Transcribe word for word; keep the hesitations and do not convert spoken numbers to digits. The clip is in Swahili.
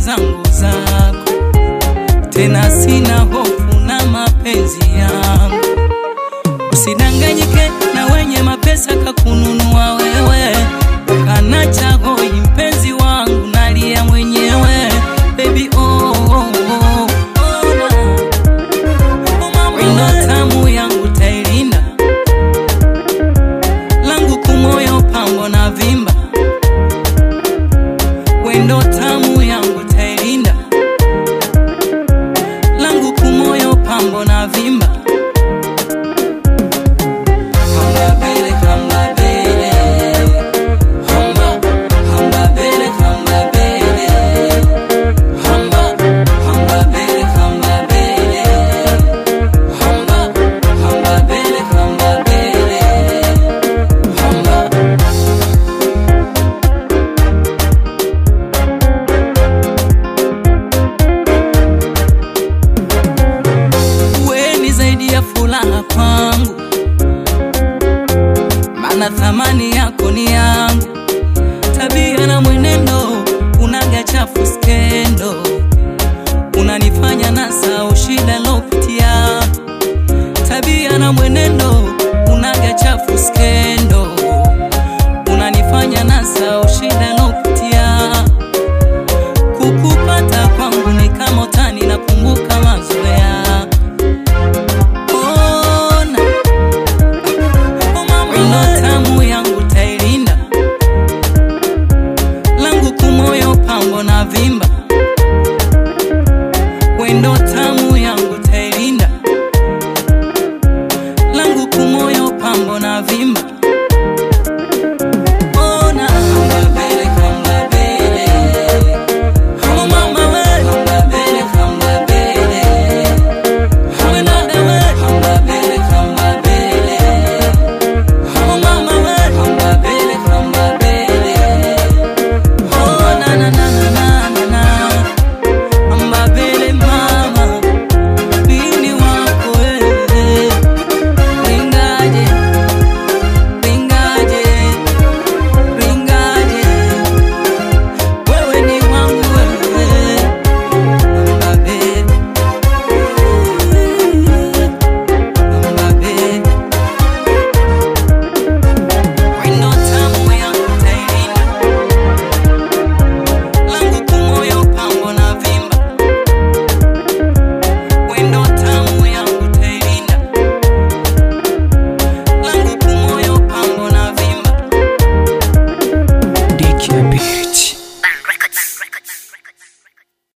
zangu zako, tena sina hofu na mapenzi yangu. Usidanganyike na wenye mapesa kakununua wewe, kanacha hoi mpenzi wangu nalia mwenyewe. Baby oh oh oh, oh na oh mama, wendo tamu yangu tailinda, langu kumoyo pambo na vimba. Wendo tamu yangu tailinda, langu kumoyo pambo na vimba. Furaha kwangu, maana thamani yako ni yangu. Tabia na mwenendo unaga chafu skendo, unanifanya nasahau shida lopitia. Tabia na mwenendo unaga chafu skendo, unanifanya nasahau shida lopitia. Kukupata kwangu ni kama utani, nakumbuka mazoea. Pambo na vimba, wendo